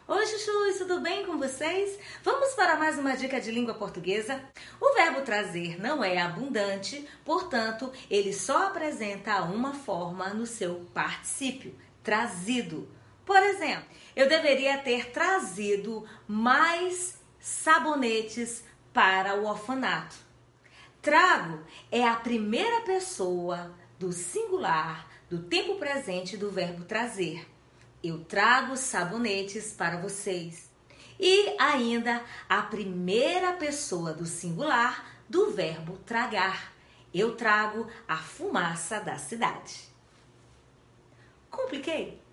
Oi, chuchus, tudo bem com vocês? Vamos para mais uma dica de língua portuguesa? O verbo trazer não é abundante, portanto, ele só apresenta uma forma no seu particípio, trazido. Por exemplo, eu deveria ter trazido mais sabonetes para o orfanato. Trago é a primeira pessoa do singular do tempo presente do verbo trazer. Eu trago sabonetes para vocês. E ainda a primeira pessoa do singular do verbo tragar. Eu trago a fumaça da cidade. Compliquei?